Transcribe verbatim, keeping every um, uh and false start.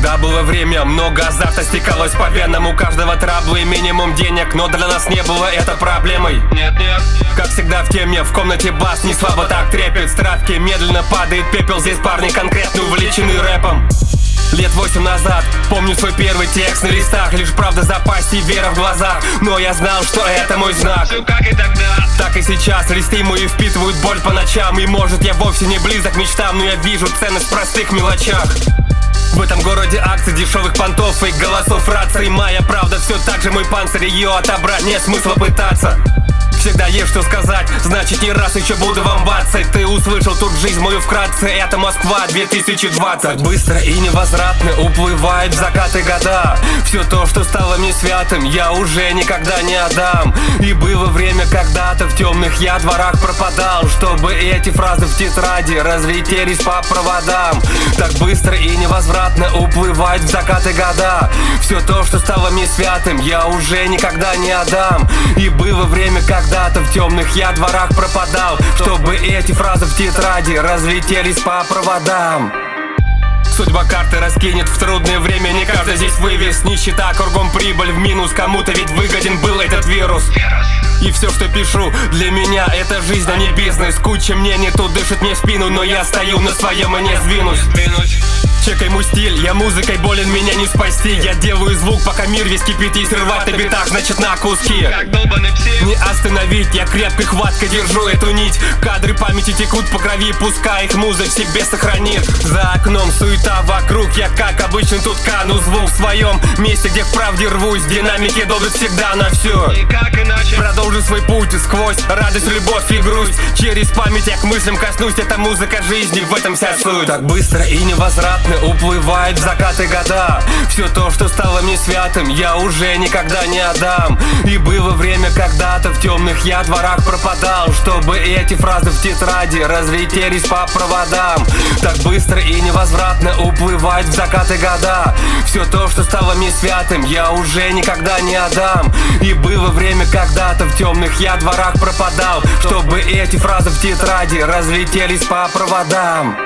Тогда было время, много азарта стекалось по венам. У каждого трабла и минимум денег, но для нас не было это проблемой. Нет, нет. Как всегда в теме, в комнате бас не слабо так трепет. С травки медленно падает пепел, здесь парни конкретно увлечены рэпом. Лет восемь назад помню свой первый текст на листах. Лишь правда в запасе и вера в глазах, но я знал, что это мой знак. Все как и тогда, так и сейчас листы мои впитывают боль по ночам. И может я вовсе не близок к мечтам, но я вижу ценность в простых мелочах. В этом городе акций, дешевых понтов и голосов раций. Моя правда все так же мой панцирь, ее отобрать нет смысла пытаться. Всегда есть что сказать, значит не раз еще буду вам бацать. Ты услышал тут жизнь мою вкратце, это Москва две тысячи двадцать. Так быстро и невозвратно уплывает в закаты года. Все то, что стало мне святым, я уже никогда не отдам. И было время когда-то в темных я дворах пропадал, чтобы эти фразы в тетради разлетелись по проводам. Так быстро и невозвратно уплывает в закаты года. Все то, что стало мне святым, я уже никогда не отдам. И было время когда Когда-то в темных я дворах пропадал, чтобы эти фразы в тетради разлетелись по проводам. Судьба карты раскинет в трудное время, не каждый здесь вывез. Нищета, кругом прибыль в минус, кому-то ведь выгоден был этот вирус. И все, что пишу, для меня это жизнь, а не бизнес. Куча мнений тут дышит мне в спину, но я стою на своем и не сдвинусь. Чекай мой стиль, я музыкой болен, меня не спасти. Я делаю звук, пока мир весь кипит, и рвать на битах, значит на куски. как долбаный псих. Не остановить, я крепкой хваткой держу эту нить. Кадры памяти текут по крови, пускай их муза в себе сохранит. За окном суета вокруг, я как обычно тут кану. Звук в своем месте, где в правде рвусь. Динамики долбят всегда на все. И как иначе? Продолжу свой путь сквозь радость, любовь и грусть. Через память я к мыслям коснусь, это музыка жизни, в этом вся суть. Так быстро и невозвратно уплывает в закаты года. Все то, что стало мне святым, я уже никогда не отдам. И было время когда-то в темных я дворах пропадал, чтобы эти фразы в тетради разлетелись по проводам. Так быстро и невозвратно уплывает в закаты года. Все то, что стало мне святым, я уже никогда не отдам. И было время когда-то в темных я дворах пропадал, чтобы эти фразы в тетради разлетелись по проводам.